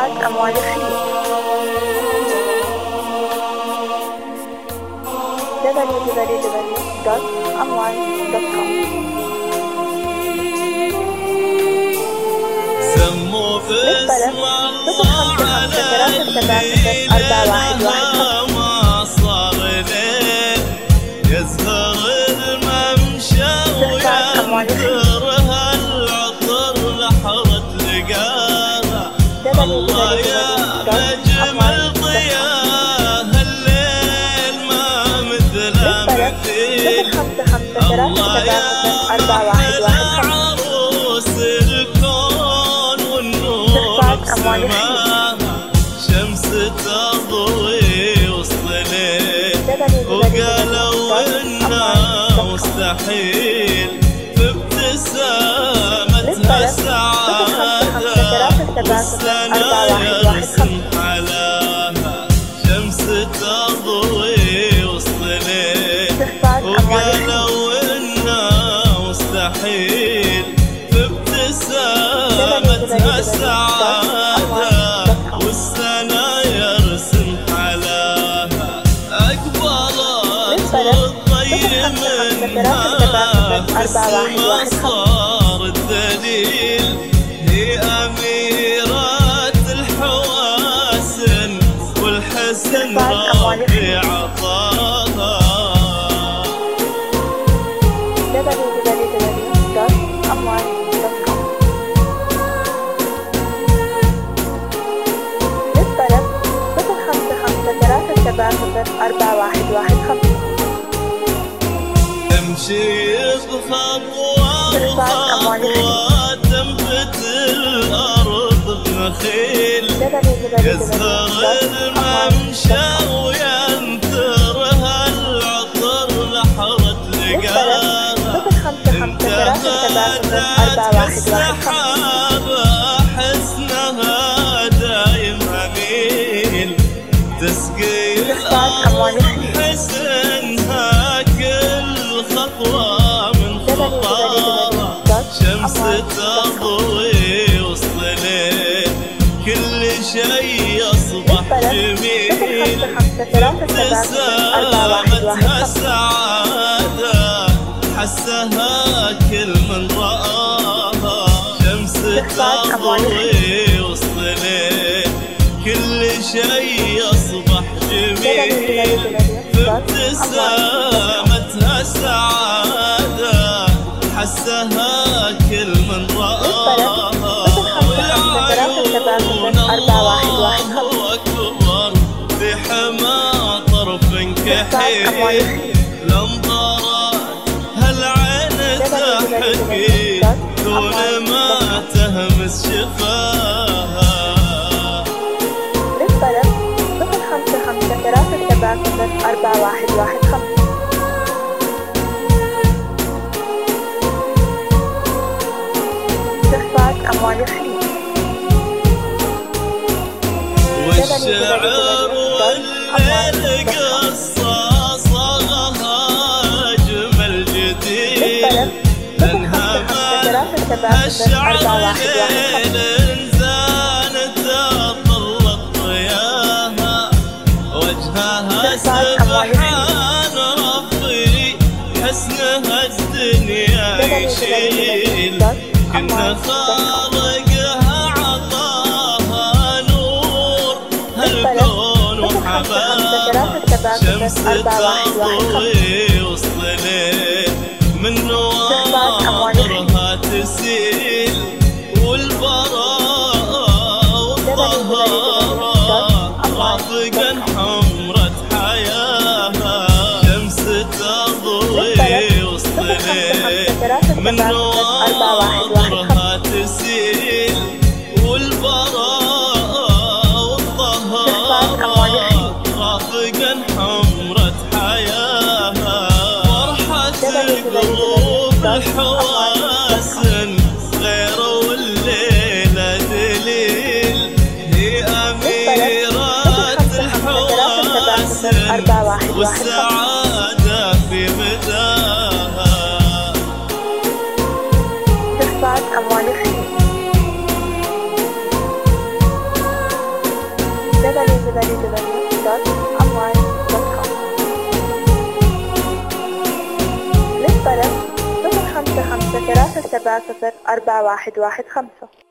استخفاف أموال الخليج www.amwal.com. سموا باسم الله على الليل ما صار ليل يزهر الممشى وينثرها العطر لحظة لقاها. الله يا أجمل ضياء الليل ما مثله مثيل. الله يا عروس الكون والنور بسماها شمس تضوي وسط ليل وقالوا إنه مستحيل في ابتسامتها سعادة والسنة يرسم حلاها شمس تضوي وسط ليل وقالوا إنه مستحيل في ابتسامتها سعادة والسنة يرسم حلاها. أقبلت والضي منها باسمها صار الدليل هي أميرة الحواسن والحسن ربي عطاها. www.amwal.com. للطلب 055-370-4115. تمشي بخطوة وخطوة تنبت الأرض بنخيل يزهر الممشى وينثرها العطر لحظة لقاها. انتهت السحابة حسنها دايم أميل تسقي الأرض حسنها كل خطوة من خطاها شمس تضوي وسط ليل كل شي يصبح جميل ابتسامتها سعادة حسها كل من رآها شمس تضوي وسط ليل كل شي يصبح جميل ابتسامتها سعادة حسها كل من رآها. والعيون الله أكبر في حما طرف كحيل لنظرات هالعين تحكي دون ما تهمس شفاها. للطلب 055-370-4115. استخفاف أموال الخليج والشعر والليل قصة صاغها أجمل جديد لأنها ما الشعر ليل إنسانة طلت ضياها وجهها سبحان ربي حسنها الدنيا يشيل كنا خالقها عطاها نور هالكون وحباها شمس تضوي وسط ليل من نواظرها تسيل والبراء والطهارة رافقا حمرة حياها شمس تضوي وسط ليل من نواظرها تسيل والبراء والطهارة رافقا حمرة حياها. فرحة القلوب الحواسن غير والليلة دليل هي أميرة الحواسن والسعادة في مداها. استخفاف أموال الخليج 7041115.